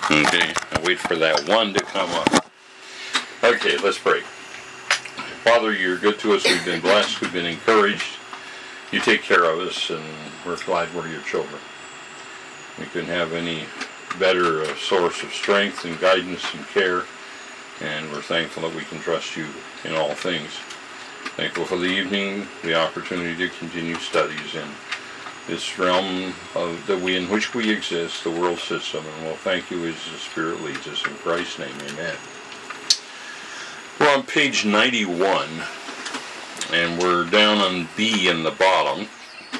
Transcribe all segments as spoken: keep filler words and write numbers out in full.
Okay, I'll wait for that one to come up. Okay, let's pray. Father, you're good to us. We've been blessed. We've been encouraged. You take care of us, and we're glad we're your children. We couldn't have any better uh, source of strength and guidance and care, and we're thankful that we can trust you in all things. Thankful for the evening, the opportunity to continue studies in this realm of the we in which we exist, the world system, and we'll thank you as the Spirit leads us. In Christ's name, amen. We're on page ninety-one, and we're down on B in the bottom.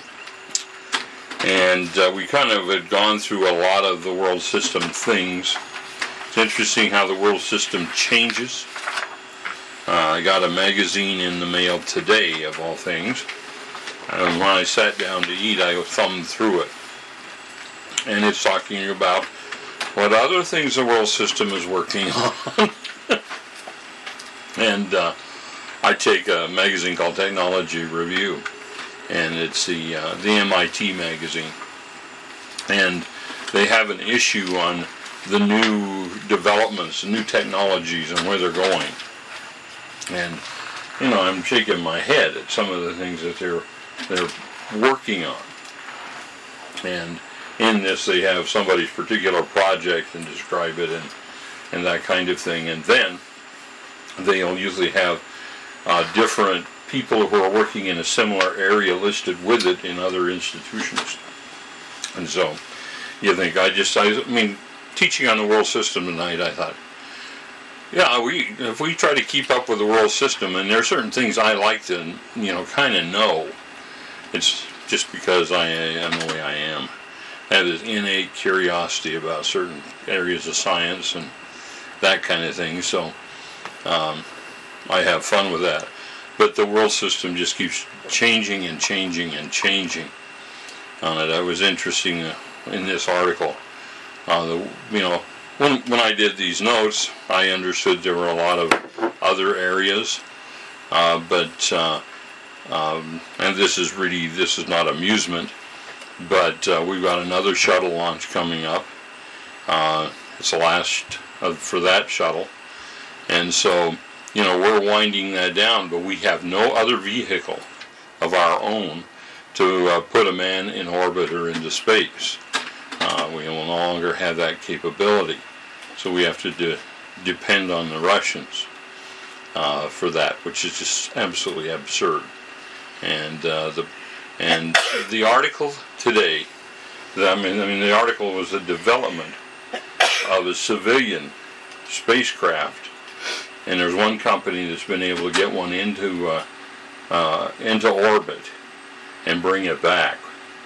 And uh, we kind of had gone through a lot of the world system things. It's interesting how the world system changes. Uh, I got a magazine in the mail today, of all things. And when I sat down to eat, I thumbed through it. And it's talking about what other things the world system is working on. and uh, I take a magazine called Technology Review. And it's the, uh, the M I T magazine. And they have an issue on the new developments, the new technologies, and where they're going. And, you know, I'm shaking my head at some of the things that they're they're working on. And in this they have somebody's particular project and describe it and, and that kind of thing. And then they'll usually have uh, different people who are working in a similar area listed with it in other institutions. And so you think, I just, I mean, teaching on the world system tonight, I thought, yeah, we if we try to keep up with the world system, and there are certain things I like to, you know, kind of know. It's just because I am the way I am. I have this innate curiosity about certain areas of science and that kind of thing, so um, I have fun with that. But the world system just keeps changing and changing and changing on it. I was interesting in this article. Uh, the, you know, when when I did these notes, I understood there were a lot of other areas, uh, but uh, um, and this is really this is not amusement, but uh, we've got another shuttle launch coming up. Uh, it's the last of, for that shuttle, and so you know we're winding that down, but we have no other vehicle of our own to uh, put a man in orbit or into space. Uh, we will no longer have that capability, so we have to de depend on the Russians uh, for that, which is just absolutely absurd. And uh, the and the article today, I mean, I mean, the article was a development of a civilian spacecraft, and there's one company that's been able to get one into uh, uh, into orbit and bring it back.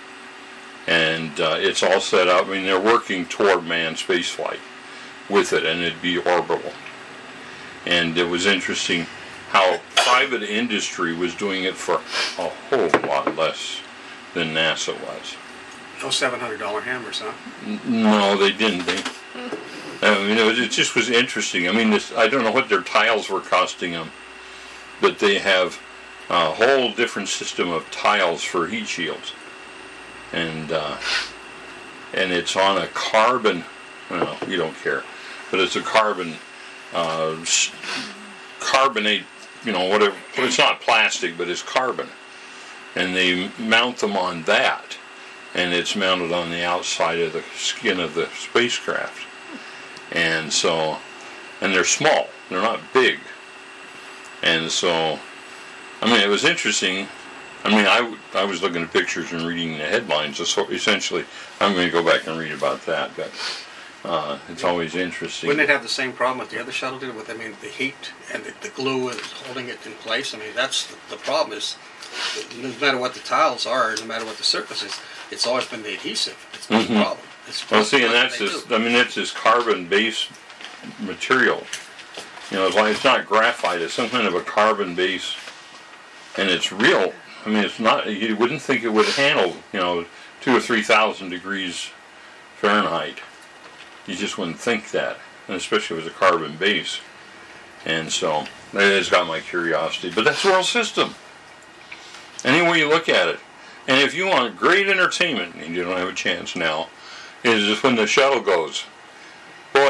And uh, it's all set up. I mean, they're working toward manned spaceflight with it, and it'd be orbital. And it was interesting how private industry was doing it for a whole lot less than NASA was. No seven hundred dollar hammers, huh? N no, they didn't. They, I mean, it, was, it just was interesting. I mean, this, I don't know what their tiles were costing them, but they have a whole different system of tiles for heat shields. And uh, and it's on a carbon, well, you don't care, but it's a carbon, uh, carbonate, you know, whatever, it's not plastic, but it's carbon. And they mount them on that, and it's mounted on the outside of the skin of the spacecraft. And so, and they're small, they're not big. And so, I mean, it was interesting. I mean, I, I was looking at pictures and reading the headlines, so essentially, I'm going to go back and read about that, but uh, it's always interesting. Wouldn't it have the same problem with the other shuttle did with, I mean, the heat and the, the glue is holding it in place? I mean, that's the, the problem is, no matter what the tiles are, no matter what the surface is, it's always been the adhesive. It's been mm-hmm. the problem. It's well, see, and that's this, I mean, that's this carbon-based material. You know, it's like, it's not graphite, it's some kind of a carbon base, and it's real. I mean, it's not, you wouldn't think it would handle, you know, two or three thousand degrees Fahrenheit. You just wouldn't think that, and especially with a carbon base. And so, that has got my curiosity. But that's the world system. Any way you look at it. And if you want great entertainment, and you don't have a chance now, is just when the shuttle goes. Boy,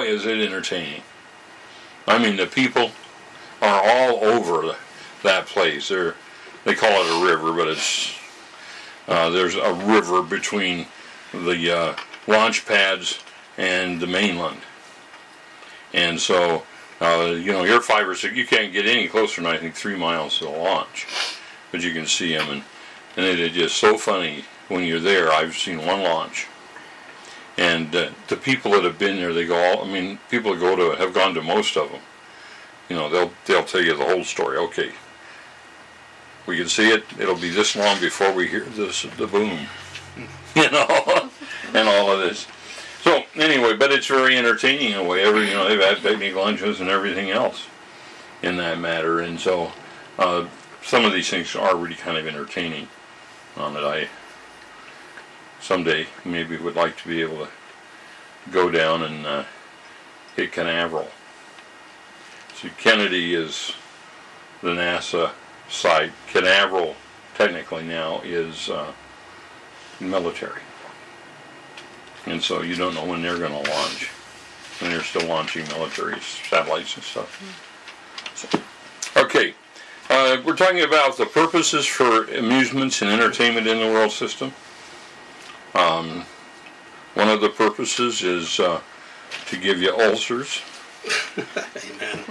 boy, is it entertaining. I mean, the people are all over that place. They're, they call it a river, but it's uh, there's a river between the uh, launch pads and the mainland. And so, uh, you know, you're five or six, you can't get any closer than I think three miles to the launch. But you can see them, and, and it is just so funny when you're there. I've seen one launch. And uh, the people that have been there, they go all, I mean, people that go to it have gone to most of them. You know, they'll they'll tell you the whole story. Okay, we can see it. It'll be this long before we hear this the boom, you know, and all of this. So anyway, but it's very entertaining in a way. Every you know they've had picnic lunches and everything else in that matter, and so uh, some of these things are really kind of entertaining. On that I someday maybe would like to be able to go down and uh, hit Canaveral. See, Kennedy is the NASA site. Canaveral, technically now, is uh, military. And so you don't know when they're going to launch. And they're still launching military satellites and stuff. So, okay. Uh, we're talking about the purposes for amusements and entertainment in the world system. Um, one of the purposes is uh, to give you ulcers. Amen.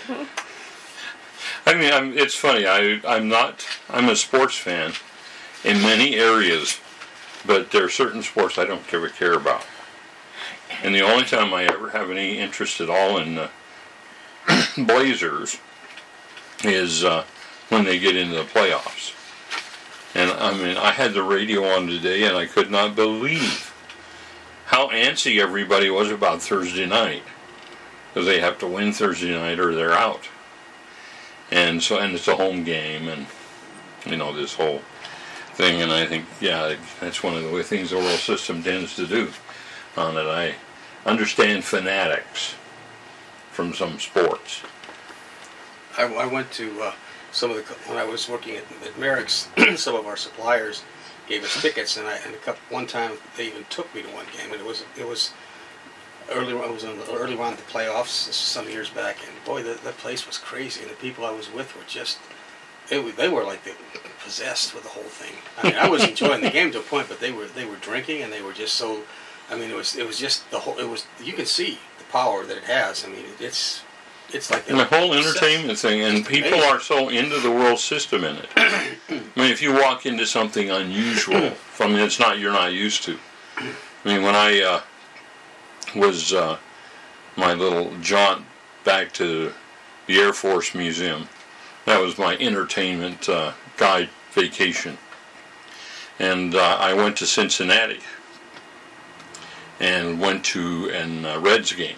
I mean, I'm, it's funny. I, I'm not. I'm a sports fan in many areas, but there are certain sports I don't ever care about. And the only time I ever have any interest at all in uh, Blazers is uh, when they get into the playoffs. And I mean, I had the radio on today, and I could not believe how antsy everybody was about Thursday night, because they have to win Thursday night or they're out. And so, and it's a home game, and you know this whole thing. And I think, yeah, that's one of the things the world system tends to do. On it, I understand fanatics from some sports. I, I went to uh, some of the when I was working at, at Merrick's. Some of our suppliers gave us tickets, and I and a couple, one time they even took me to one game, and it was it was early. It was in the, early on in the playoffs. This was some years back, and boy, that that place was crazy, and the people I was with were just they were, they were like they were possessed with the whole thing. I mean, I was enjoying the game to a point, but they were they were drinking, and they were just so. I mean, it was it was just the whole. It was you can see the power that it has. I mean, it's. It's like and the whole entertainment thing, and people are so into the world system in it. I mean, if you walk into something unusual, from it's not you're not used to. I mean, when I uh, was uh, my little jaunt back to the Air Force Museum, that was my entertainment uh, guide vacation, and uh, I went to Cincinnati and went to an uh, Reds game.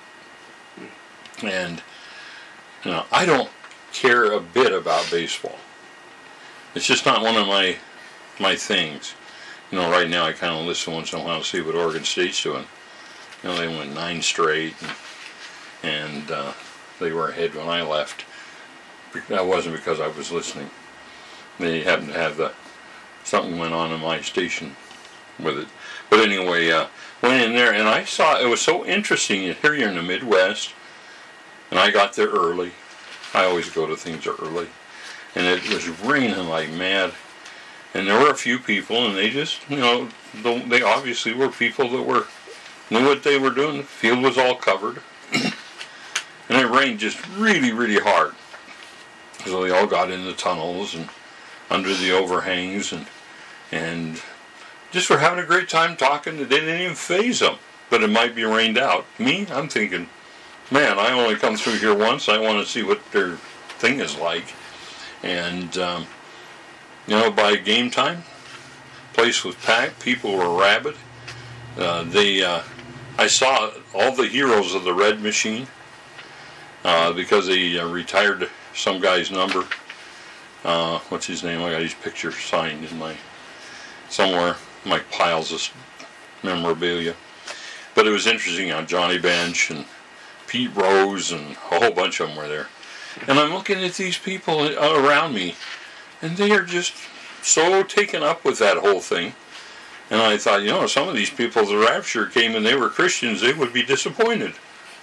And you know, I don't care a bit about baseball. It's just not one of my my things. You know, right now I kind of listen once in a while to see what Oregon State's doing. You know, they went nine straight, and, and uh, they were ahead when I left. That wasn't because I was listening. They happened to have the something went on in my station with it. But anyway, uh, went in there, and I saw it was so interesting. Here you're in the Midwest. And I got there early. I always go to things early. And it was raining like mad. And there were a few people, and they just, you know, they obviously were people that were knew what they were doing. The field was all covered. And it rained just really, really hard. So they all got in the tunnels and under the overhangs and and just were having a great time talking. They didn't even faze them. But it might be rained out. Me, I'm thinking, man, I only come through here once. I want to see what their thing is like. And, um, you know, by game time, place was packed. People were rabid. Uh, they, uh, I saw all the heroes of the Red Machine uh, because they uh, retired some guy's number. Uh, what's his name? I got his picture signed in my somewhere. My piles of memorabilia. But it was interesting on Johnny Bench and Pete Rose and a whole bunch of them were there. And I'm looking at these people around me, and they are just so taken up with that whole thing. And I thought, you know, some of these people, the rapture came and they were Christians, they would be disappointed.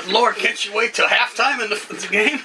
But Lord, can't you wait till halftime in the, the game?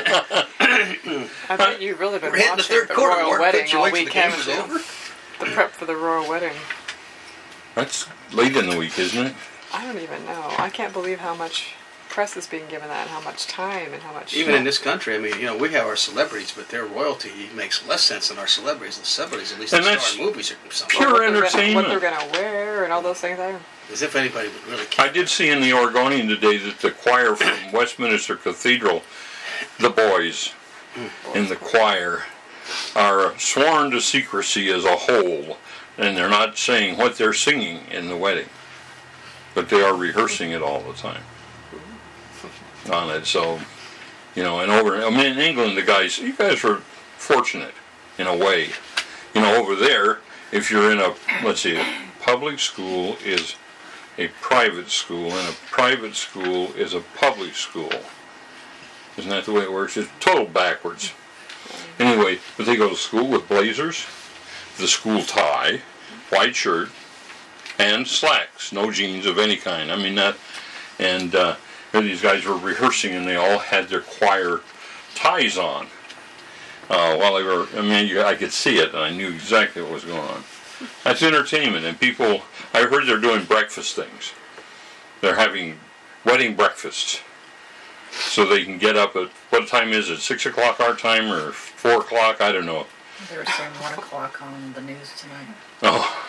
I bet you've really been We're hitting the watching third the quarter. royal Lord, wedding can't you all wait till the weekend. game is over? The prep for the royal wedding. That's late in the week, isn't it? I don't even know. I can't believe how much press is being given that, and how much time, and how much. Even in this country, I mean, you know, we have our celebrities, but their royalty makes less sense than our celebrities. The celebrities, at least, And they that's star in movies or something. pure what they're gonna- entertainment. What they're going to wear, and all those things. I As if anybody would really care. I did see in the Oregonian today that the choir from Westminster Cathedral, the boys in the choir, are sworn to secrecy as a whole, and they're not saying what they're singing in the wedding, but they are rehearsing it all the time on it. So, you know, and over, I mean, in England, the guys, you guys were fortunate in a way. You know, over there, if you're in a, let's see, a public school is a private school, and a private school is a public school. Isn't that the way it works? It's total backwards. Anyway, but they go to school with blazers, the school tie, white shirt, and slacks, no jeans of any kind. I mean, that, and uh, these guys were rehearsing, and they all had their choir ties on uh, while they were, I mean, you, I could see it, and I knew exactly what was going on. That's entertainment, and people, I heard they're doing breakfast things. They're having wedding breakfasts, so they can get up at, what time is it, six o'clock our time, or four o'clock, I don't know. They were saying one o'clock on the news tonight. Oh.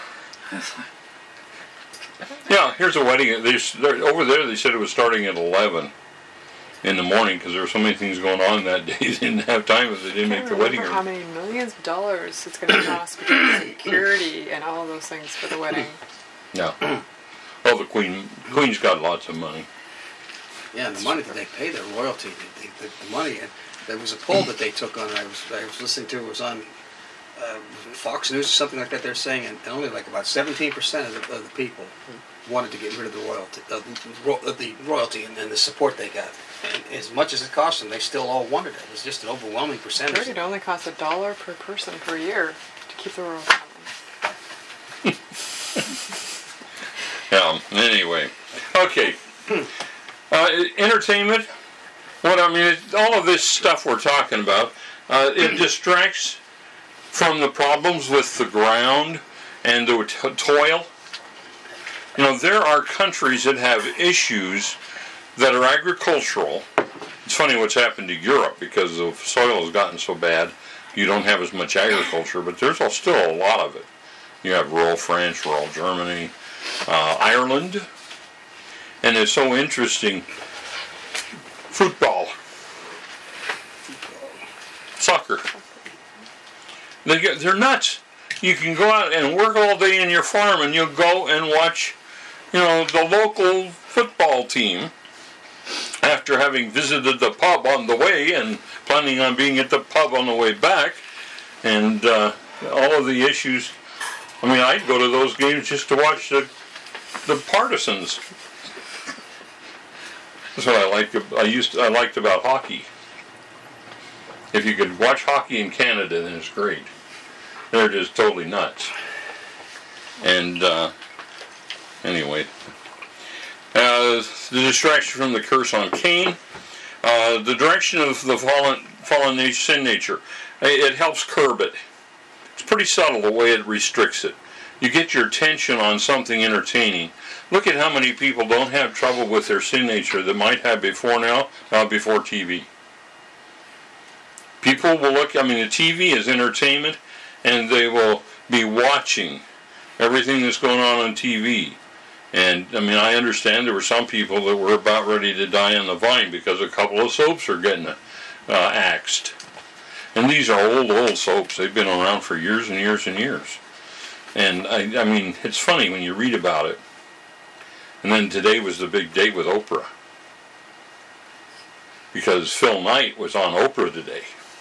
Yeah, here's a wedding. They, over there, they said it was starting at eleven in the morning because there were so many things going on that day. They didn't have time if they didn't can't make the wedding. remember how many millions of dollars it's going to cost because of security and all of those things for the wedding. Yeah. Oh, the queen. Queen's got lots of money. Yeah, and the money that they pay their royalty, the, the, the money. And there was a poll that they took on. I was I was listening to. It was on uh, Fox News or something like that. They're saying, and only like about seventeen percent of the, of the people wanted to get rid of the royalty, uh, ro- the royalty, and, and the support they got. And as much as it cost them, they still all wanted it. It was just an overwhelming percentage. Sure, it only costs a dollar per person per year to keep the royal family. Yeah. Anyway, okay. Uh, entertainment. What I mean, it, all of this stuff we're talking about, uh, it distracts from the problems with the ground and the t- toil. You know, there are countries that have issues that are agricultural. It's funny what's happened to Europe because the soil has gotten so bad. You don't have as much agriculture, but there's still a lot of it. You have rural France, rural Germany, uh, Ireland, and it's so interesting. Football, soccer. They get, they're nuts. You can go out and work all day in your farm, and you'll go and watch, you know, the local football team after having visited the pub on the way and planning on being at the pub on the way back, and uh, all of the issues. I mean, I'd go to those games just to watch the the partisans. That's what I liked. I used to, I liked about hockey. If you could watch hockey in Canada, then it's great. They're just totally nuts. And uh, anyway, uh, the distraction from the curse on Cain, uh, the direction of the fallen fallen nature, sin nature, it helps curb it. It's pretty subtle the way it restricts it. You get your attention on something entertaining. Look at how many people don't have trouble with their sin nature that might have before now, uh, before T V. People will look, I mean, the T V is entertainment, and they will be watching everything that's going on on T V. And, I mean, I understand there were some people that were about ready to die on the vine because a couple of soaps are getting uh, axed. And these are old, old soaps. They've been around for years and years and years. And, I, I mean, it's funny when you read about it. And then today was the big day with Oprah. Because Phil Knight was on Oprah today.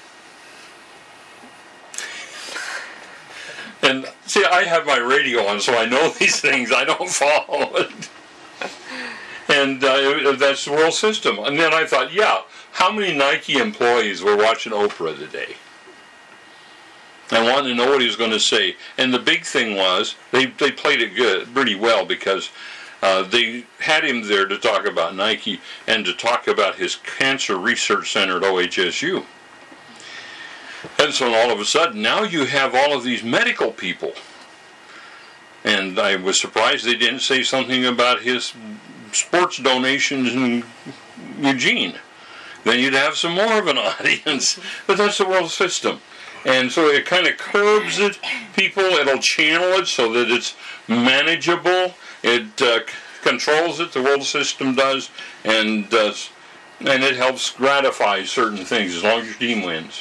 And, see, I have my radio on, so I know these things. I don't follow it. And uh, that's the world system. And then I thought, yeah, how many Nike employees were watching Oprah today? I wanted to know what he was going to say. And the big thing was, they, they played it good, pretty well, because uh, they had him there to talk about Nike and to talk about his cancer research center at O H S U. And so all of a sudden, now you have all of these medical people. And I was surprised they didn't say something about his sports donations in Eugene. Then you'd have some more of an audience. But that's the world system. And so it kind of curbs it, people. It'll channel it so that it's manageable. It uh, controls it, the world system does, and does, and it helps gratify certain things as long as your team wins.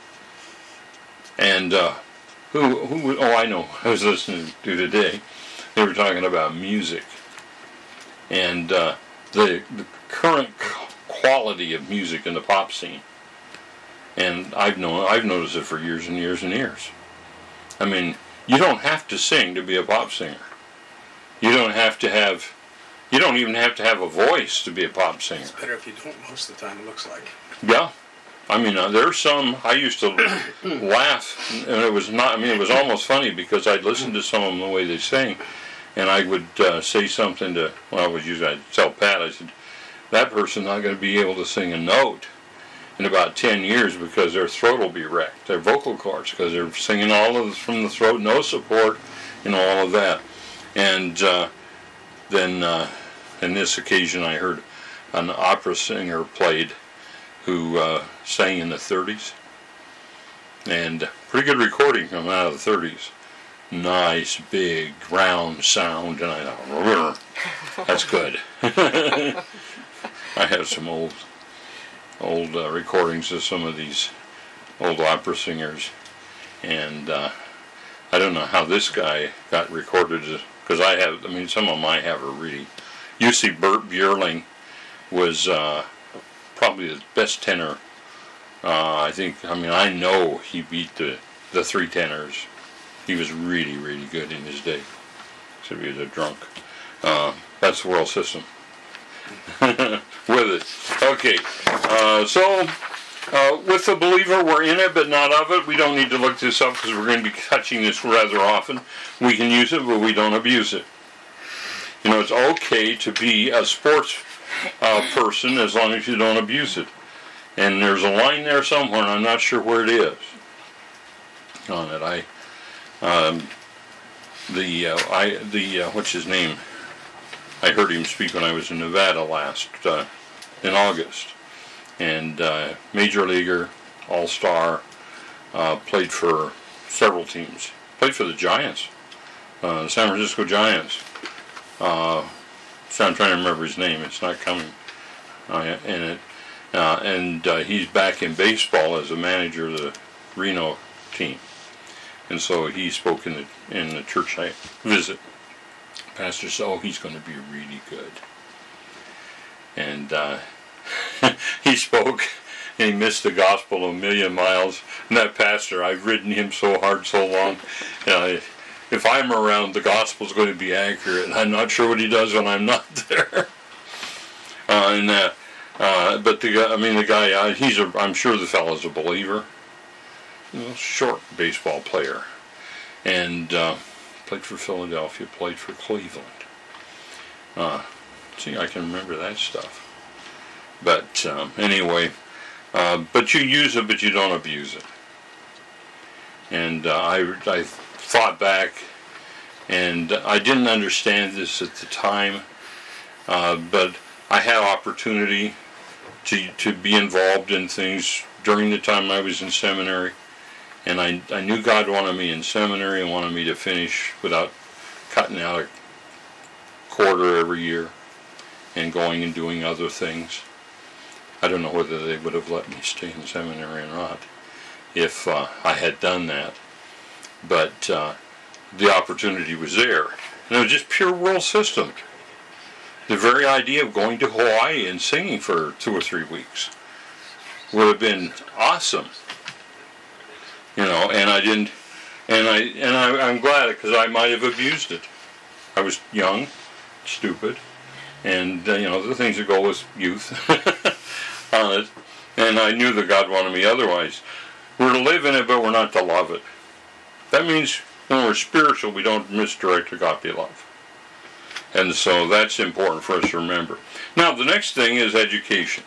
And uh, who, who, oh, I know, I was listening to today, they were talking about music. And uh, the, the current quality of music in the pop scene. And I've known, I've noticed it for years and years and years. I mean, you don't have to sing to be a pop singer. You don't have to have, you don't even have to have a voice to be a pop singer. It's better if you don't most of the time, it looks like. Yeah. I mean, uh, there's some, I used to laugh, and it was not, I mean, it was almost funny because I'd listen to some of them the way they sang, and I would uh, say something to, well, I was usually, I'd tell Pat, I said, that person's not going to be able to sing a note in about ten years because their throat will be wrecked, their vocal cords, because they're singing all of this from the throat, no support, and all of that. And uh, then, uh, in this occasion, I heard an opera singer played who uh, sang in the thirties, and pretty good recording coming out of the thirties. Nice, big, round sound, and I thought, that's good. I have some old, old uh, recordings of some of these old opera singers, and uh, I don't know how this guy got recorded, because I have, I mean, some of them I have are really, you see Bert Bjorling was uh, probably the best tenor. Uh, I think, I mean, I know he beat the, the three tenors. He was really, really good in his day. Except he was a drunk. Uh, that's the world system. With it. Okay. Uh, so, uh, with the believer, we're in it, but not of it. We don't need to look this up because we're going to be touching this rather often. We can use it, but we don't abuse it. You know, it's okay to be a sports uh, person as long as you don't abuse it. And there's a line there somewhere, and I'm not sure where it is on it. I, um, the, uh, I, the, uh, what's his name? I heard him speak when I was in Nevada last, uh, in August. And uh, major leaguer, all-star, uh, played for several teams. Played for the Giants, uh, the San Francisco Giants. Uh, so I'm trying to remember his name. It's not coming uh, in it. Uh, and uh, he's back in baseball as a manager of the Reno team. And so he spoke in the in the church I visit. Pastor said, oh, he's going to be really good. And uh, he spoke, and he missed the gospel a million miles. And that pastor, I've ridden him so hard so long. Uh, if I'm around, the gospel's going to be accurate. And I'm not sure what he does when I'm not there. uh, and uh, uh, but the guy, I mean, the guy, uh, he's a, I'm sure the fellow's a believer. You know, short baseball player. And uh, played for Philadelphia, played for Cleveland. Uh, see, I can remember that stuff. But um, anyway, uh, but you use it, but you don't abuse it. And uh, I, I thought back, and I didn't understand this at the time, uh, but I had opportunity to to be involved in things during the time I was in seminary. And I, I knew God wanted me in seminary and wanted me to finish without cutting out a quarter every year and going and doing other things. I don't know whether they would have let me stay in seminary or not if uh, I had done that. But uh, the opportunity was there. And it was just pure world system. The very idea of going to Hawaii and singing for two or three weeks would have been awesome. You know, and I didn't, and I, and I, I'm glad because I might have abused it. I was young, stupid, and uh, you know the things that go with youth on it. And I knew that God wanted me otherwise. We're to live in it, but we're not to love it. That means when we're spiritual, we don't misdirect agape love. And so that's important for us to remember. Now, the next thing is education.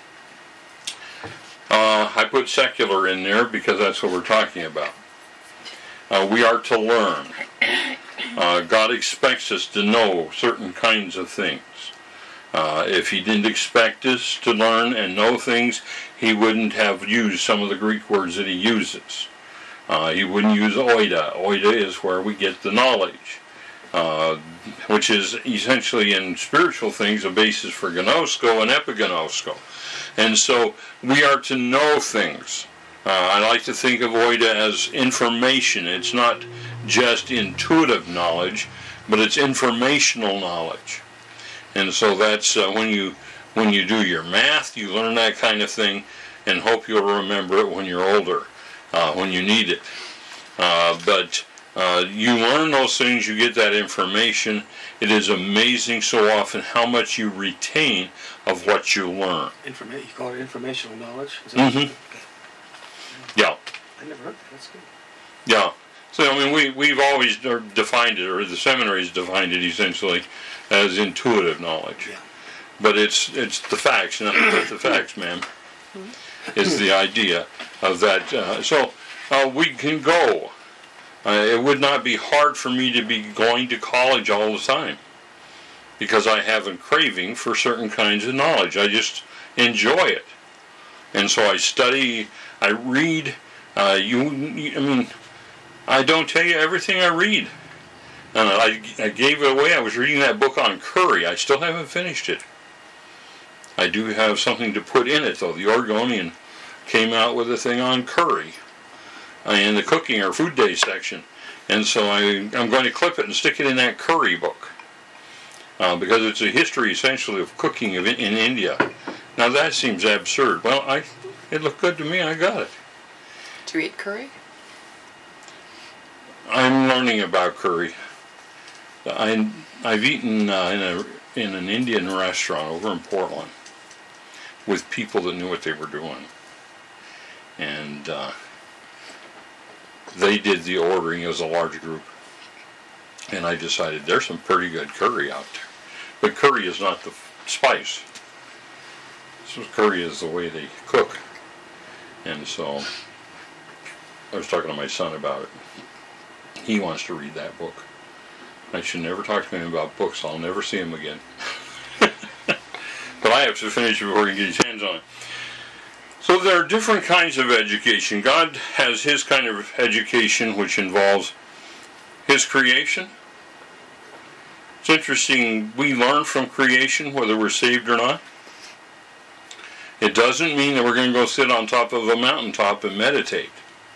Uh, I put secular in there because that's what we're talking about. Uh, we are to learn. Uh, God expects us to know certain kinds of things. Uh, if He didn't expect us to learn and know things, He wouldn't have used some of the Greek words that He uses. Uh, he wouldn't use oida. Oida is where we get the knowledge, uh, which is essentially in spiritual things a basis for gnosko and epignosko. And so we are to know things. Uh, I like to think of oida as information. It's not just intuitive knowledge, but it's informational knowledge. And so that's uh, when you when you do your math, you learn that kind of thing, and hope you'll remember it when you're older, uh, when you need it. Uh, but uh, you learn those things, you get that information. It is amazing so often how much you retain of what you learn. Informa- you call it informational knowledge? Is that Mm-hmm. Yeah. I never heard that. That's good. Yeah. So, I mean, we, we've always defined it, or the seminaries defined it essentially as intuitive knowledge. Yeah. But it's it's the facts, nothing but the facts, ma'am, is the idea of that. Uh, so, uh, we can go. Uh, it would not be hard for me to be going to college all the time because I have a craving for certain kinds of knowledge. I just enjoy it. And so I study, I read. Uh, you, I mean, I don't tell you everything I read. And I, I gave it away. I was reading that book on curry. I still haven't finished it. I do have something to put in it, though. The Oregonian came out with a thing on curry uh, in the cooking or food day section. And so I, I'm going to clip it and stick it in that curry book. Uh, because it's a history, essentially, of cooking in, in India. Now, that seems absurd. Well, I, it looked good to me. I got it. Do you eat curry? I'm learning about curry. I, I've eaten uh, in a in an Indian restaurant over in Portland with people that knew what they were doing, and uh, they did the ordering as a large group. And I decided there's some pretty good curry out there, but curry is not the spice. So curry is the way they cook, and so I was talking to my son about it. He wants to read that book. I should never talk to him about books. I'll never see him again. But I have to finish before he gets his hands on it. So there are different kinds of education. God has His kind of education, which involves His creation. It's interesting, we learn from creation whether we're saved or not. It doesn't mean that we're going to go sit on top of a mountaintop and meditate.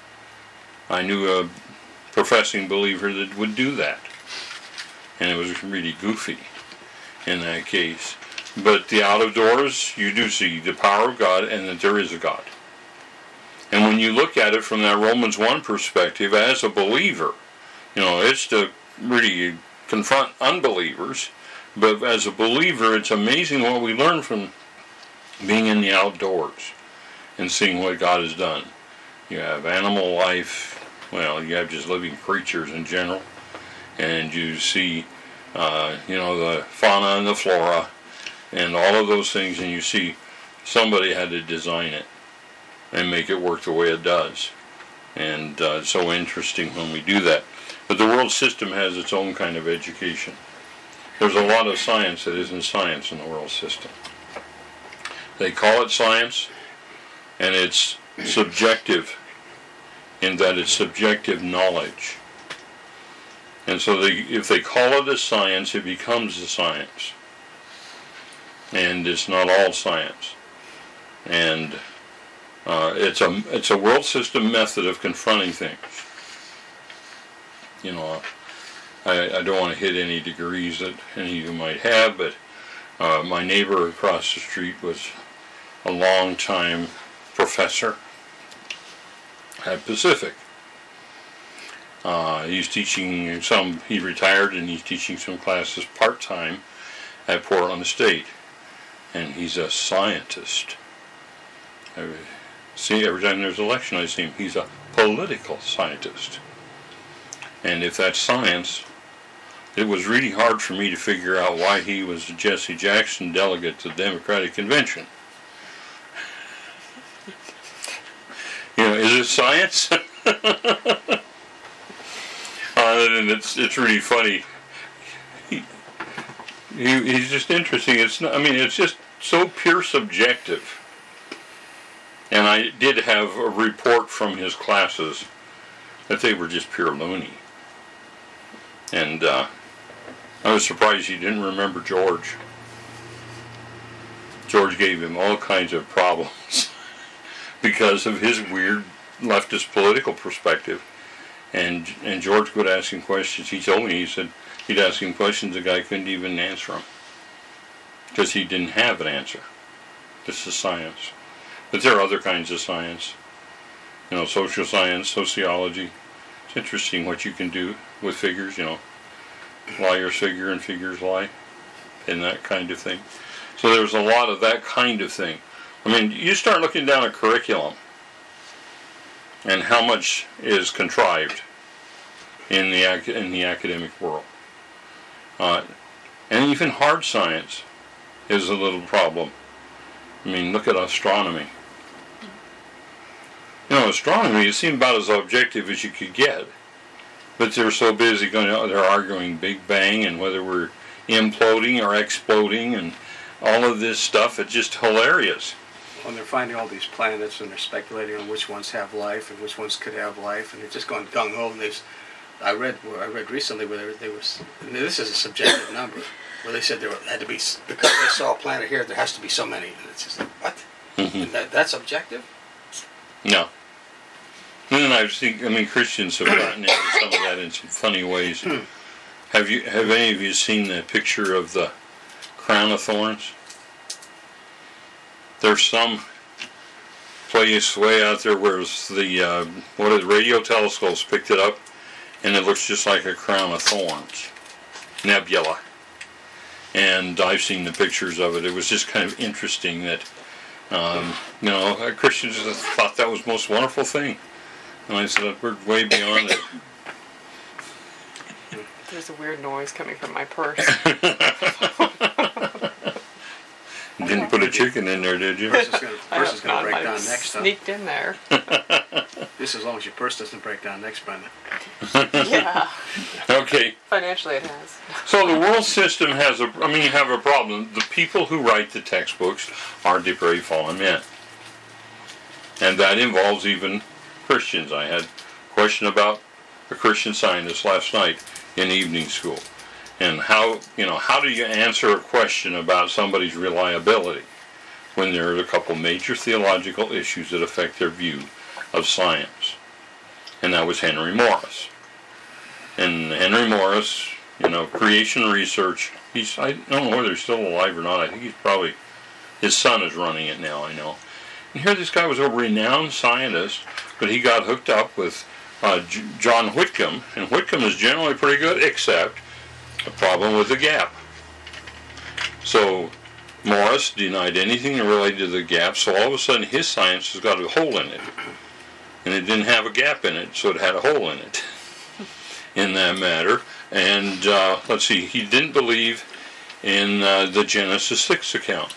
I knew a professing believer that would do that. And it was really goofy in that case. But the out of doors, you do see the power of God and that there is a God. And when you look at it from that Romans one perspective, as a believer, you know, it's to really confront unbelievers. But as a believer, it's amazing what we learn from being in the outdoors and seeing what God has done. You have animal life, well, you have just living creatures in general. And you see, uh, you know, the fauna and the flora and all of those things, and you see somebody had to design it and make it work the way it does. And uh, it's so interesting when we do that. But the world system has its own kind of education. There's a lot of science that isn't science in the world system. They call it science, and it's subjective in that it's subjective knowledge. And so they, if they call it a science, it becomes a science. And it's not all science. And uh, it's a it's a world system method of confronting things. You know, I, I don't want to hit any degrees that any of you might have, but uh, my neighbor across the street was a long-time professor at Pacific. Uh, he's teaching some, he retired and he's teaching some classes part-time at Portland State. And he's a scientist. I see, every time there's an election I see him, he's a political scientist. And if that's science, it was really hard for me to figure out why he was a Jesse Jackson delegate to the Democratic Convention. You know, is it science? uh, and it's it's really funny. He, he he's just interesting. It's not. I mean, it's just so pure subjective. And I did have a report from his classes that they were just pure loony. And uh, I was surprised he didn't remember George. George gave him all kinds of problems because of his weird leftist political perspective. And and George would ask him questions. He told me, he said he'd ask him questions the guy couldn't even answer them because he didn't have an answer. This is science. But there are other kinds of science. You know, social science, sociology. It's interesting what you can do with figures, you know. Liars figure and figures lie. And that kind of thing. So there's a lot of that kind of thing. I mean, you start looking down a curriculum and how much is contrived in the in the academic world. Uh, and even hard science is a little problem. I mean, look at astronomy. You know, astronomy, it seemed about as objective as you could get. But they're so busy going, they're arguing Big Bang and whether we're imploding or exploding and all of this stuff. It's just hilarious. When they're finding all these planets and they're speculating on which ones have life and which ones could have life, and they're just going gung ho. And they've, I read, I read recently where they, they was, and this is a subjective number, where they said there had to be, because they saw a planet here, there has to be so many. And it's just like, what? Mm-hmm. And that, that's objective? No. And then I've seen, I mean, Christians have gotten into some of that in some funny ways. Have you, have any of you seen the picture of the crown of thorns? There's some place way out there where the, uh, what are the radio telescopes picked it up, and it looks just like a crown of thorns. Nebula. And I've seen the pictures of it. It was just kind of interesting that, um, you know, Christians thought that was the most wonderful thing. And I said, we're way beyond it. There's a weird noise coming from my purse. Didn't put a chicken in there, did you? Purse is going to break down next time. Sneaked in there. Just as long as your purse doesn't break down next, Brenda. Yeah. Okay. Financially it has. So the world system has a, I mean, you have a problem. The people who write the textbooks are depraved fallen men. And that involves even Christians. I had a question about a Christian scientist last night in evening school. And how, you know, how do you answer a question about somebody's reliability when there are a couple major theological issues that affect their view of science? And that was Henry Morris. And Henry Morris, you know, creation research, he's, I don't know whether he's still alive or not. I think he's probably, his son is running it now, I know. And here this guy was a renowned scientist, but he got hooked up with uh, J- John Whitcomb, and Whitcomb is generally pretty good, except a problem with the gap. So Morris denied anything related to the gap, so all of a sudden his science has got a hole in it. And it didn't have a gap in it, so it had a hole in it in that matter. And uh, let's see, he didn't believe in uh, the Genesis six account.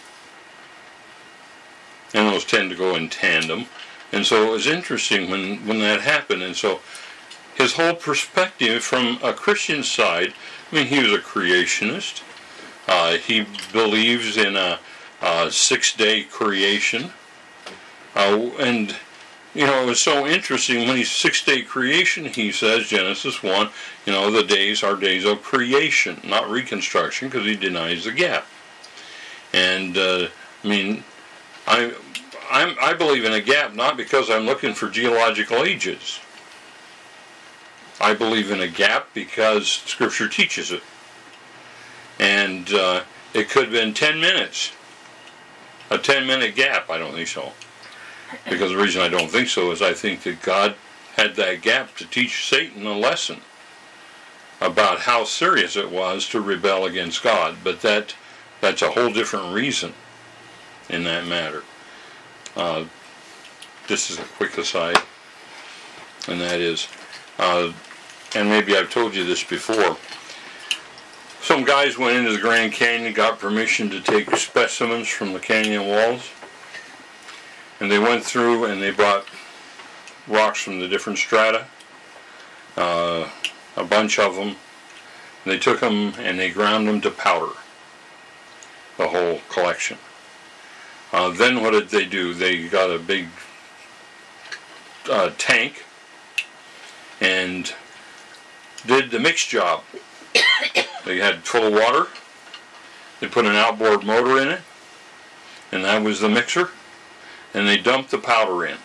And those tend to go in tandem. And so it was interesting when, when that happened. And so his whole perspective from a Christian side, I mean, he was a creationist. Uh, he believes in a, a six-day creation. Uh, and, you know, it was so interesting when he's six-day creation, he says, Genesis one, you know, the days are days of creation, not reconstruction, because he denies the gap. And, uh, I mean, I, I'm, I believe in a gap not because I'm looking for geological ages. I believe in a gap because Scripture teaches it. And uh, it could have been ten minutes. A ten-minute gap, I don't think so. Because the reason I don't think so is I think that God had that gap to teach Satan a lesson about how serious it was to rebel against God. But that that's a whole different reason in that matter. Uh, this is a quick aside, and that is, uh, and maybe I've told you this before, some guys went into the Grand Canyon, got permission to take specimens from the canyon walls, and they went through and they brought rocks from the different strata, uh, a bunch of them. They took them and they ground them to powder, the whole collection. Uh, then what did they do? They got a big uh, tank and did the mix job. They had full of water. They put an outboard motor in it, and that was the mixer. And they dumped the powder in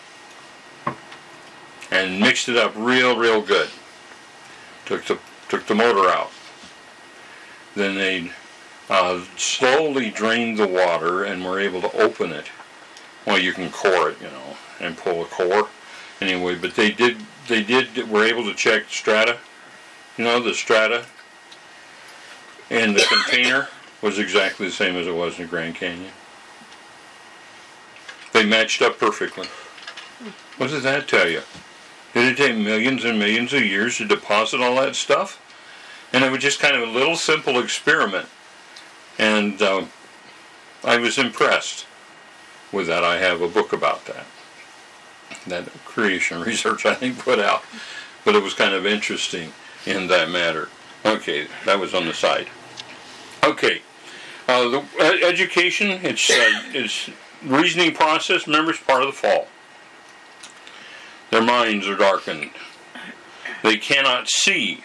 and mixed it up real, real good. Took the took the motor out. Then they uh, slowly drained the water and were able to open it. Well, you can core it, you know, and pull a core anyway. But they did they did were able to check strata. You know, the strata. And the container was exactly the same as it was in the Grand Canyon. They matched up perfectly. What does that tell you? Did it take millions and millions of years to deposit all that stuff? And it was just kind of a little simple experiment. And uh, I was impressed with that. I have a book about that. That creation research I think put out. But it was kind of interesting in that matter. Okay, that was on the side. Okay, uh, the uh, education, it's, uh, it's reasoning process, remember, it's part of the fall. Their minds are darkened. They cannot see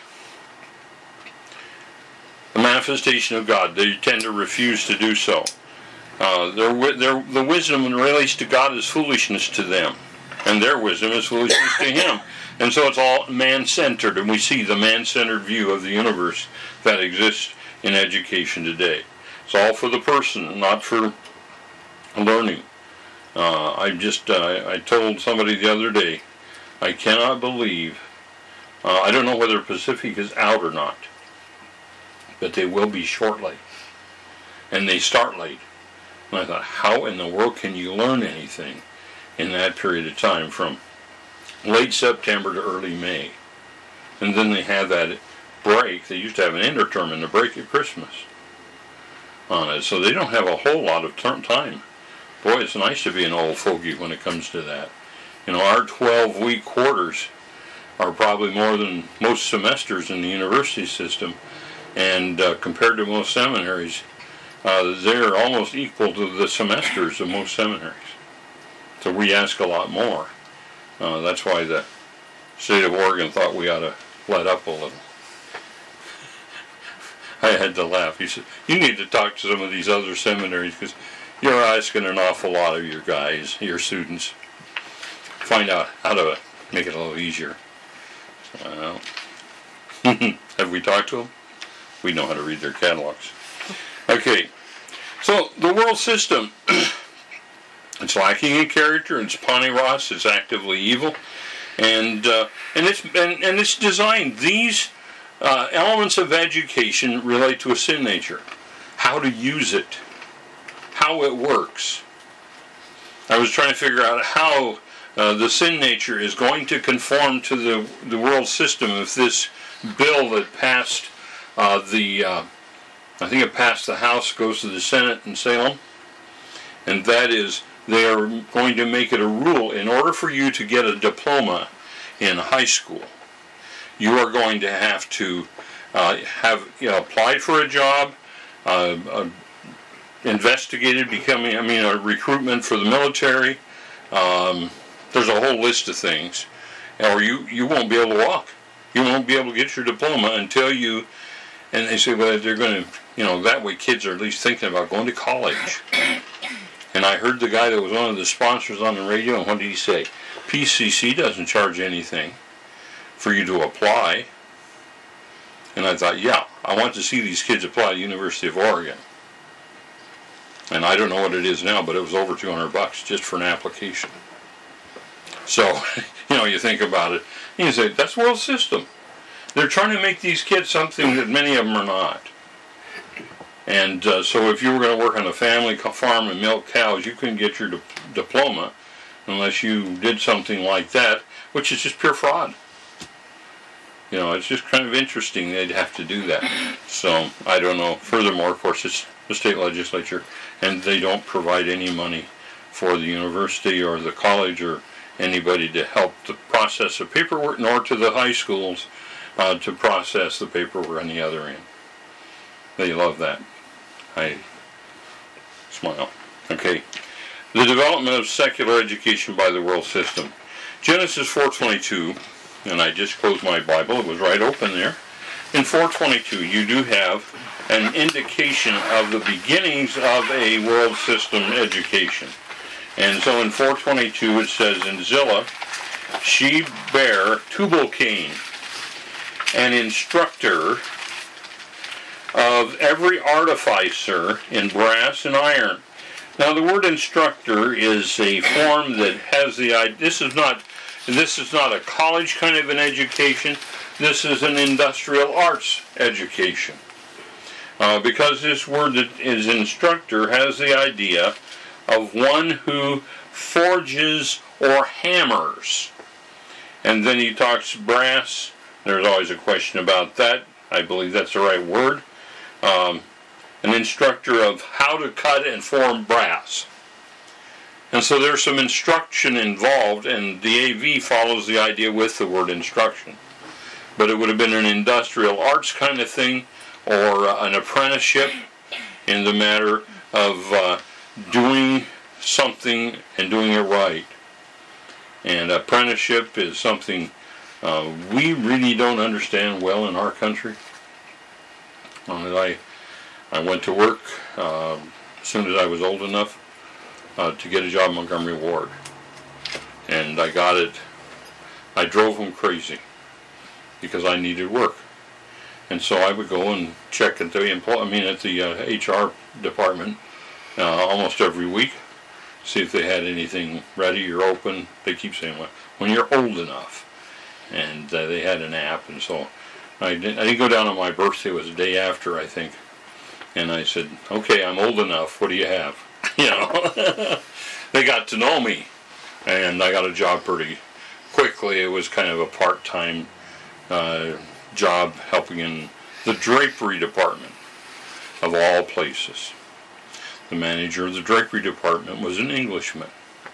the manifestation of God. They tend to refuse to do so. Uh, their, their, the wisdom in relation to God is foolishness to them, and their wisdom is foolishness to Him. And so it's all man-centered, and we see the man-centered view of the universe that exists in education today. It's all for the person, not for learning. Uh, I just, uh, I told somebody the other day, I cannot believe, uh, I don't know whether Pacific is out or not, but they will be shortly. And they start late. And I thought, how in the world can you learn anything in that period of time from late September to early May? And then they have that break. They used to have an interterm and a break at Christmas on it. So they don't have a whole lot of term time. Boy, it's nice to be an old fogey when it comes to that. You know, our twelve-week quarters are probably more than most semesters in the university system. And uh, compared to most seminaries, uh, they're almost equal to the semesters of most seminaries. So we ask a lot more. Uh, that's why the state of Oregon thought we ought to let up a little. I had to laugh. He said, you need to talk to some of these other seminaries because you're asking an awful lot of your guys, your students. Find out how to make it a little easier. Well, have we talked to them? We know how to read their catalogs. Okay, so the world system, it's lacking in character, it's Paneros, it's actively evil, and uh, and it's and, and it's designed. These uh, elements of education relate to a sin nature, how to use it, how it works. I was trying to figure out how uh, the sin nature is going to conform to the the world system if this bill that passed uh, the uh, I think it passed the House, goes to the Senate in Salem, and that is they are going to make it a rule in order for you to get a diploma in high school, you are going to have to uh, have you know, applied for a job, uh, uh, investigated becoming, I mean, a recruitment for the military. Um, there's a whole list of things, or you, you won't be able to walk. You won't be able to get your diploma until you, and they say, well, they're going to, you know, that way kids are at least thinking about going to college. And I heard the guy that was one of the sponsors on the radio, and what did he say? P C C doesn't charge anything for you to apply. And I thought, yeah, I want to see these kids apply to the University of Oregon. And I don't know what it is now, but it was over two hundred bucks just for an application. So, you know, you think about it, and you say, that's world system. They're trying to make these kids something that many of them are not. And uh, so if you were going to work on a family farm and milk cows, you couldn't get your di- diploma unless you did something like that, which is just pure fraud. You know, it's just kind of interesting they'd have to do that. So, I don't know. Furthermore, of course, it's the state legislature, and they don't provide any money for the university or the college or anybody to help the process of paperwork, nor to the high schools uh, to process the paperwork on the other end. They love that. I smile. Okay. The development of secular education by the world system. Genesis four twenty-two, and I just closed my Bible, it was right open there. In four twenty-two, you do have an indication of the beginnings of a world system education. And so in four twenty-two it says, in Zillah, she bare Tubal-Cain, an instructor of every artificer in brass and iron. Now the word instructor is a form that has the idea, this is not, this is not a college kind of an education, this is an industrial arts education. Uh, because this word that is instructor has the idea of one who forges or hammers. And then he talks brass. There's always a question about that. I believe that's the right word. Um, an instructor of how to cut and form brass. And so there's some instruction involved, and the A V follows the idea with the word instruction. But it would have been an industrial arts kind of thing, or uh, an apprenticeship in the matter of uh, doing something and doing it right. And apprenticeship is something uh, we really don't understand well in our country. Um, I, I went to work uh, as soon as I was old enough uh, to get a job in Montgomery Ward. And I got it. I drove them crazy because I needed work. And so I would go and check at the employ I mean at the uh, H R department uh, almost every week, see if they had anything ready or open. They keep saying, well, when you're old enough. And uh, they had an app, and so I didn't, I didn't go down on my birthday. It was the day after, I think. And I said, okay, I'm old enough. What do you have? You know, they got to know me, and I got a job pretty quickly. It was kind of a part-time uh, job helping in the drapery department, of all places. The manager of the drapery department was an Englishman,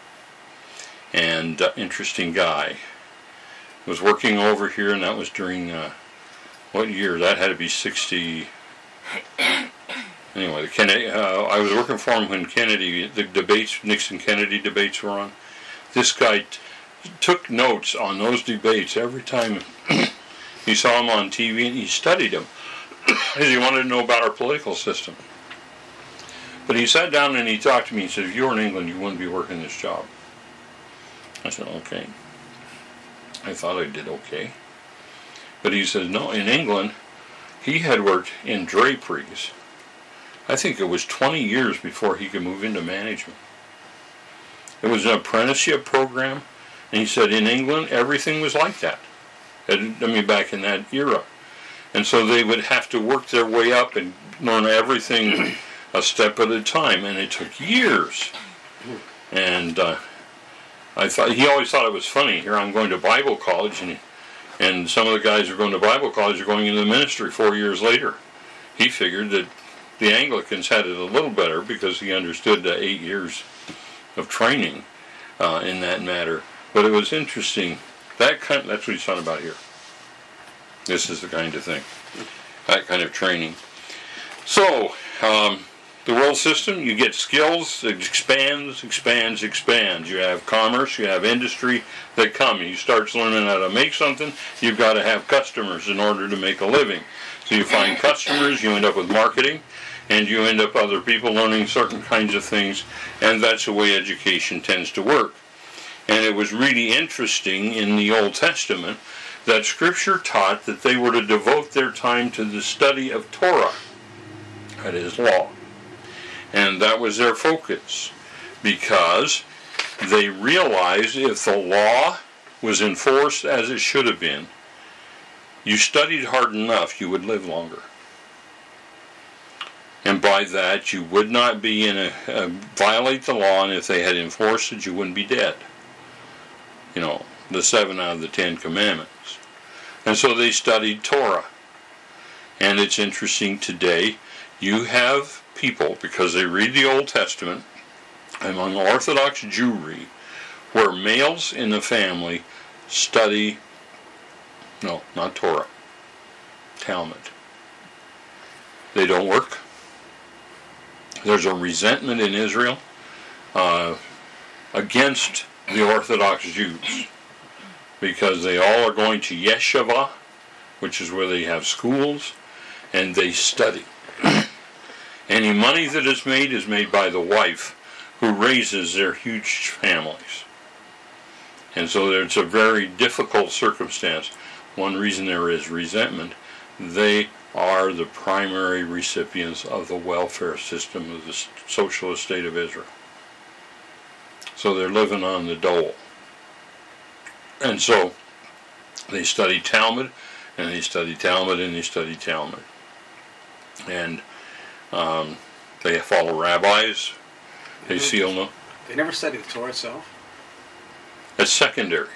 and uh, interesting guy. Was working over here, and that was during uh, what year? That had to be sixty. Anyway, the Kennedy. Uh, I was working for him when Kennedy, the debates, Nixon-Kennedy debates were on. This guy t- took notes on those debates every time he saw them on T V, and he studied them because he wanted to know about our political system. But he sat down and he talked to me. He said, "If you were in England, you wouldn't be working this job." I said, "Okay." I thought I did okay. But he says, no, in England, he had worked in draperies. I think it was twenty years before he could move into management. It was an apprenticeship program, and he said in England, everything was like that. I mean, back in that era. And so they would have to work their way up and learn everything a step at a time, and it took years. And uh, I thought he always thought it was funny. Here I'm going to Bible college, and and some of the guys who are going to Bible college are going into the ministry four years later. He figured that the Anglicans had it a little better because he understood the eight years of training uh, in that matter. But it was interesting. That kind, that's what he's talking about here. This is the kind of thing, that kind of training. So. Um, The world system, you get skills, it expands, expands, expands. You have commerce, you have industry that come. You start learning how to make something, you've got to have customers in order to make a living. So you find customers, you end up with marketing, and you end up other people learning certain kinds of things, and that's the way education tends to work. And it was really interesting in the Old Testament that Scripture taught that they were to devote their time to the study of Torah, that is, law. And that was their focus, because they realized if the law was enforced as it should have been, you studied hard enough, you would live longer. And by that, you would not be in a, uh, violate the law, and if they had enforced it, you wouldn't be dead. You know, the seven out of the Ten Commandments. And so they studied Torah. And it's interesting today, you have people, because they read the Old Testament, among Orthodox Jewry, where males in the family study, no, not Torah, Talmud. They don't work. There's a resentment in Israel uh, against the Orthodox Jews, because they all are going to yeshiva, which is where they have schools, and they study. Any money that is made is made by the wife, who raises their huge families. And so it's a very difficult circumstance. One reason there is resentment, they are the primary recipients of the welfare system of the socialist state of Israel. So they're living on the dole. And so they study Talmud, and they study Talmud, and they study Talmud. And um, they follow rabbis. They Mhm. seal no. They never study the Torah itself. It's secondary.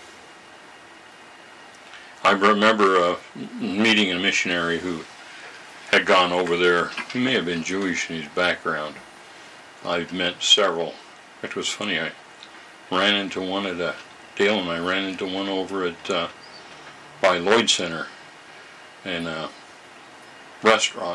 I remember uh, meeting a missionary who had gone over there. He may have been Jewish in his background. I've met several. It was funny. I ran into one at a Dale and I ran into one over at uh, by Lloyd Center in a restaurant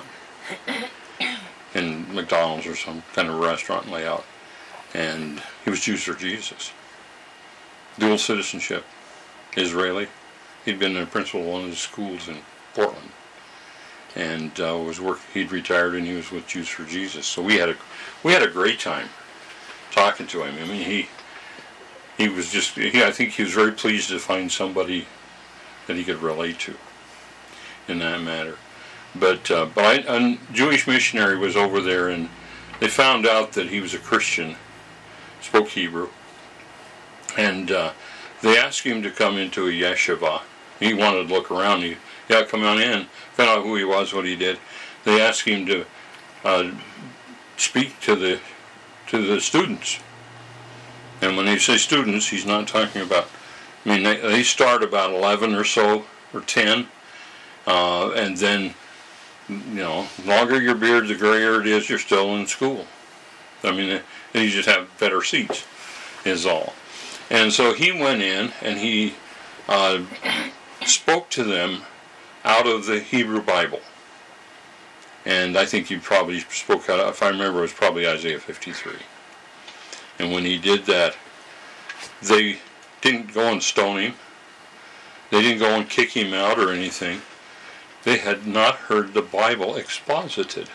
in McDonald's or some kind of restaurant layout, and he was Jews for Jesus. Dual citizenship, Israeli. He'd been the principal of one of the schools in Portland, and uh, was work. He'd retired and he was with Jews for Jesus. So we had a we had a great time talking to him. I mean, he he was just. He, I think he was very pleased to find somebody that he could relate to in that matter. But uh, but I, a Jewish missionary was over there, and they found out that he was a Christian, spoke Hebrew, and uh, they asked him to come into a yeshiva. He wanted to look around. He, yeah, come on in. Found out who he was, what he did. They asked him to uh, speak to the to the students. And when they say students, he's not talking about. I mean, they, they start about eleven or so or ten, uh, and then, you know, the longer your beard, the grayer it is, you're still in school. I mean, and you just have better seats, is all. And so he went in and he uh, spoke to them out of the Hebrew Bible. And I think he probably spoke out, if I remember, it was probably Isaiah fifty-three. And when he did that, they didn't go and stone him. They didn't go and kick him out or anything. They had not heard the Bible exposited.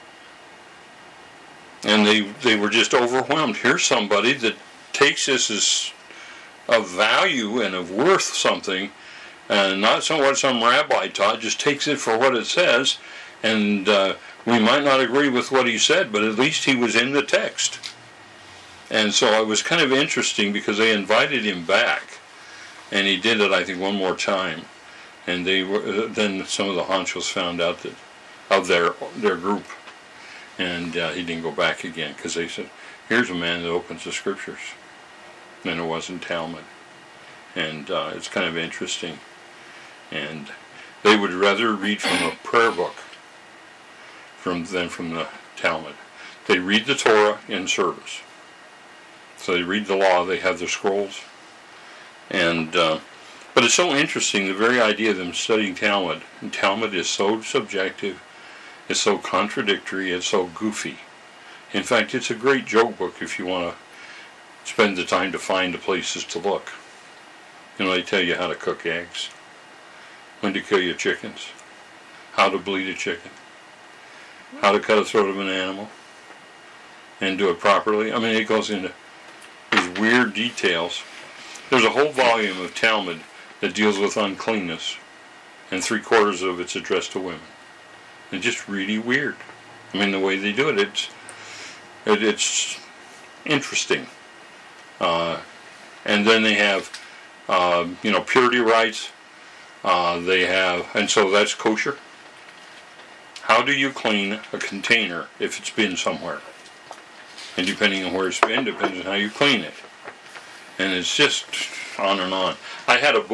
And they, they were just overwhelmed. Here's somebody that takes this as of value and of worth something, and not so what some rabbi taught, just takes it for what it says, and uh, we might not agree with what he said, but at least he was in the text. And so it was kind of interesting because they invited him back, and he did it, I think, one more time. And they were, uh, then some of the honchos found out that of their their group, and uh, he didn't go back again because they said, "Here's a man that opens the scriptures," and it wasn't Talmud, and uh, it's kind of interesting. And they would rather read from a prayer book from than from the Talmud. They read the Torah in service. So they read the law, they have their scrolls. And uh, but it's so interesting, the very idea of them studying Talmud. And Talmud is so subjective, it's so contradictory, it's so goofy. In fact, it's a great joke book if you want to spend the time to find the places to look. You know, they tell you how to cook eggs, when to kill your chickens, how to bleed a chicken, how to cut the throat of an animal, and do it properly. I mean, it goes into these weird details. There's a whole volume of Talmud that deals with uncleanness, and three quarters of it's addressed to women. It's just really weird. I mean, the way they do it, it's it, it's interesting. Uh, and then they have, uh, you know, purity rites. Uh, they have, and so that's kosher. How do you clean a container if it's been somewhere? And depending on where it's been, depends on how you clean it. And it's just on and on. I had a book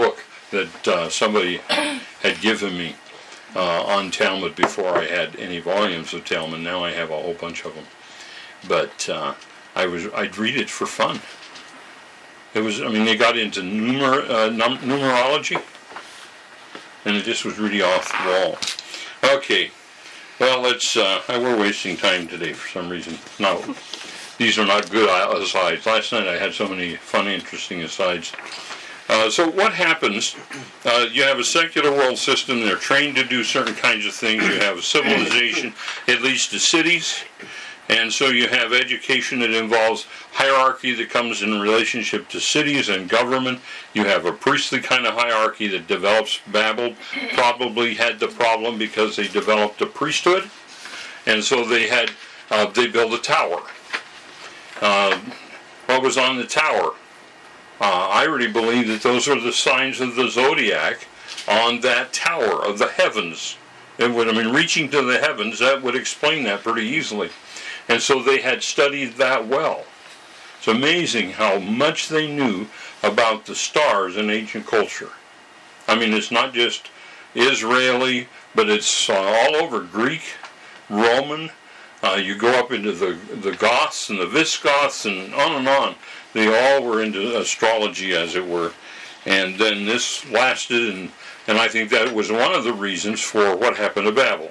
that uh, somebody had given me uh, on Talmud before I had any volumes of Talmud. Now I have a whole bunch of them. But uh, I was I'd read it for fun. It was I mean they got into numer uh, num numerology, and it just was really off the wall. Okay, well let's. Uh, we're wasting time today for some reason. No, these are not good asides. Last night I had so many fun, interesting asides. Uh, so what happens, uh, you have a secular world system, they're trained to do certain kinds of things, you have a civilization, it leads to cities, and so you have education that involves hierarchy that comes in relationship to cities and government, you have a priestly kind of hierarchy that develops. Babel probably had the problem because they developed a priesthood, and so they had, uh, they built a tower. Uh, what was on the tower? Uh, I really believe that those are the signs of the zodiac on that tower of the heavens. It would, I mean, reaching to the heavens, that would explain that pretty easily. And so they had studied that well. It's amazing how much they knew about the stars in ancient culture. I mean, it's not just Israeli, but it's uh, all over Greek, Roman. Uh, you go up into the, the Goths and the Visigoths and on and on. They all were into astrology, as it were. And then this lasted, and, and I think that was one of the reasons for what happened to Babel.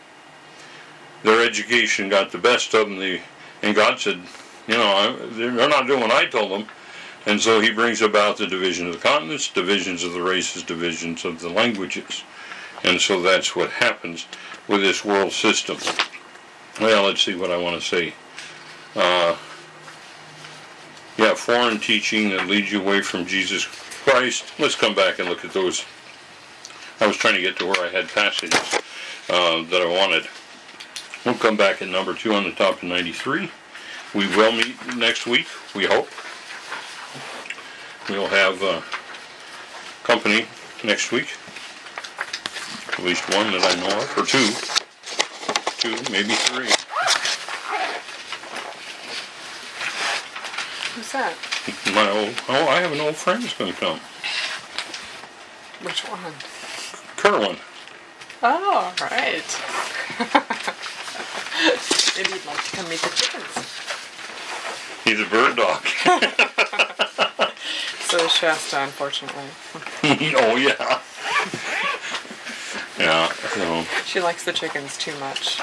Their education got the best of them, they, and God said, you know, they're not doing what I told them. And so he brings about the division of the continents, divisions of the races, divisions of the languages. And so that's what happens with this world system. Well, let's see what I want to say. Uh, yeah, foreign teaching that leads you away from Jesus Christ. Let's come back and look at those. I was trying to get to where I had passages uh, that I wanted. We'll come back at number two on the top of ninety-three. We will meet next week, we hope. We'll have uh, company next week. At least one that I know of, or two. Two, maybe three. Who's that? My old, oh, I have an old friend who's going to come. Which one? Kerwin. Oh, right. Maybe you'd like to come meet the chickens. He's a bird dog. So is Shasta, unfortunately. Oh, yeah. Yeah, so. She likes the chickens too much.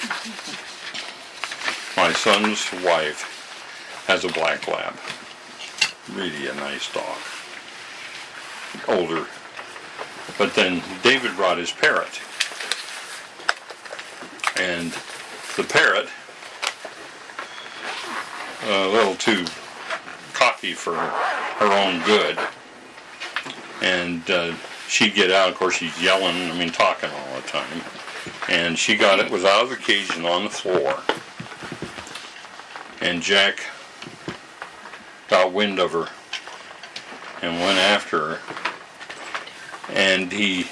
My son's wife has a black lab. Really a nice dog. Older. But then David brought his parrot. And the parrot, a little too cocky for her own good. And uh, she'd get out, of course she's yelling, I mean talking all the time. And she got it, was out of the cage and on the floor. And Jack got wind of her and went after her. And he,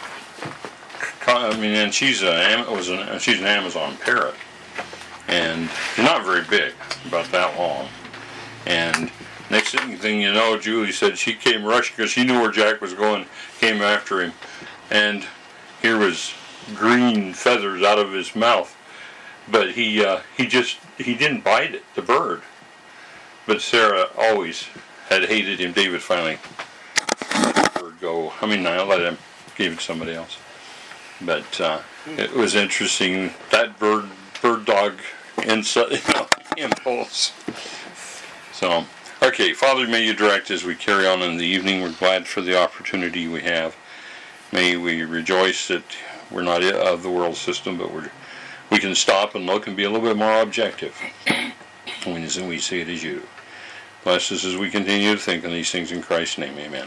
I mean, and she's a was an she's an Amazon parrot, and she's not very big, about that long. And next thing you know, Julie said she came rushing because she knew where Jack was going, came after him, and here was green feathers out of his mouth. But he uh, he just he didn't bite it, the bird. But Sarah always had hated him. David finally let the bird go. I mean, I let him, gave it to somebody else. But uh, it was interesting, that bird bird dog insight, you know, impulse. So, okay, Father, may you direct as we carry on in the evening. We're glad for the opportunity we have. May we rejoice that we're not of the world system, but we're we can stop and look and be a little bit more objective when we see it as you. Bless us as we continue to think on these things in Christ's name. Amen.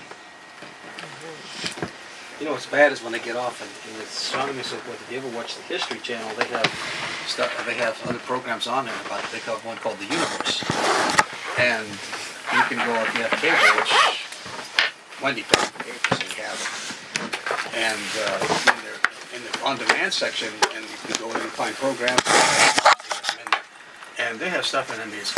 You know what's bad is when they get off in, in the astronomy so forth. If you ever watch the History Channel, they have stuff. They have other programs on there about it. They have one called The Universe, and you can go if you have cable, which Wendy pays for cable, so you have it. And uh, in, their, in the on-demand section, and you can go in and find programs, and they have stuff in them. It's